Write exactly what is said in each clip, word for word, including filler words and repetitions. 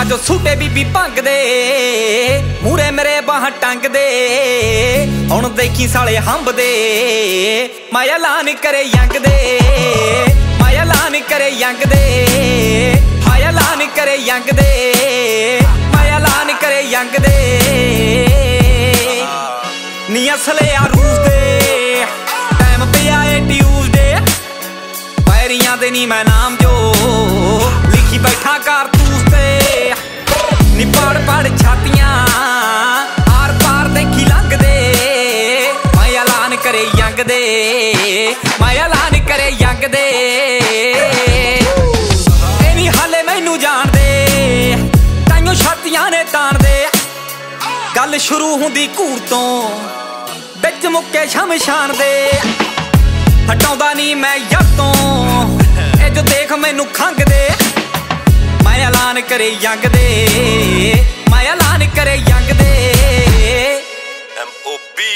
अज सूटे बीबी भंग दे मूरे मेरे बाह टंग दे हुण देखी साले हंब दे मैं ऐलान करे यंग दे मैं ऐलान करे यंग दे हाय ऐलान करे यंग दे मैं ऐलान करे यंग दे नी असले आ रूस दे टाइम पे आए ट्यूसडे पैरियां दे नी मैं नाम जो लिखी बैठा कारतूस दे नी पड़ पड़ छातियां आर पार देखी लंघ दे मैं ऐलान करे यंग दे मैं ऐलान करे यंग दे ए नी हाले मैनू जान दे ताइयों छातियां ने तान दे गल शुरू हुंदी घूर तो बिच मुक्के शमशान दे हटाउंदा नी मैं यार तो ए जो देख मैनू खंघ दे मैं ऐलान करे यंग दे मैं ऐलान करे यंग दे एम ओ पी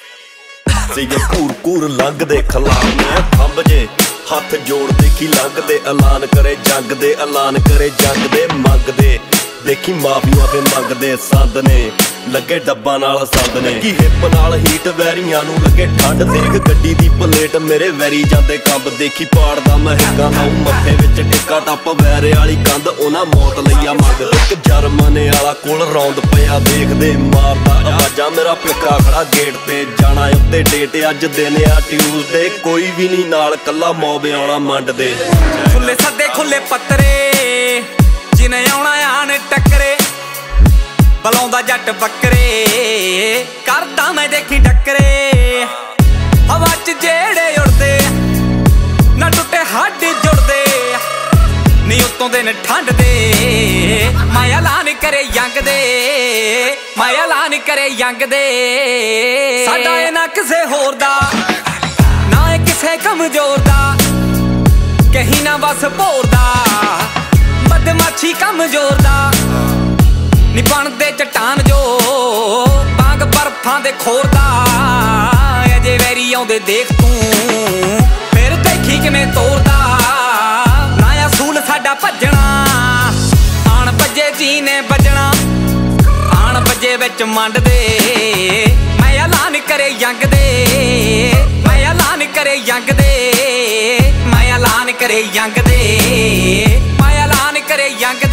सीगे कूर कूर लंघ दे खलाने खंभ जे हथ जोड़ देखी लंघ दे ऐलान करे जंग दे ऐलान करे जंग दे मंग दे देखी माफिया पे मंग दे संद ने लगे डब्बा नाल संद ने की हिप नाल हीट वैरियां नू लगे ठंड देख गड्डी दी पलेट मेरे वैरी जांदे कंब देखी पाड़दा मैं हिक्का लाऊं मत्थे विच टिक्का टप वैरे वाली कंध ओना मौत लईया मंग इक जर्मने वाला कोल रौंद पिया देखदे मारदा आवाजां मेरा पिक्का खड़ा गेट ते जाना उत्ते डेट अज दिन आ ट्यूसडे कोई भी नहीं नाल कल्ला मौबे आउणा मंड दे खुले सदे खुले पत्तरे जिने आउणा आन टक्करे बलाउंदा जट बकरे करदा मैं देखी टक्करे हवा च जेड़े उड़दे ना टुटे हड्ड जुड़दे नी उत्तों दिन ठंड दे मैं ऐलान करे यंग दे मैं ऐलान करे यंग दे साडा ए ना किसे होर दा ना ए किसे कमजोर दा कहीं ना बस भोर दा बदमाशी कमजोर दा नी बनदे चट्टान जो बांग बर्फां दे खोरदा अजे वैरी आउंदे देख तू फिर देखी किवें तोरदा ना असूल साडा भज्जणा आण भज्जे जी ने बजणा आण भज्जे विच मंड दे मैं ऐलान करे यंग दे मैं ऐलान करे यंग दे मैं ऐलान करे यंग दे मैं ऐलान करे यंग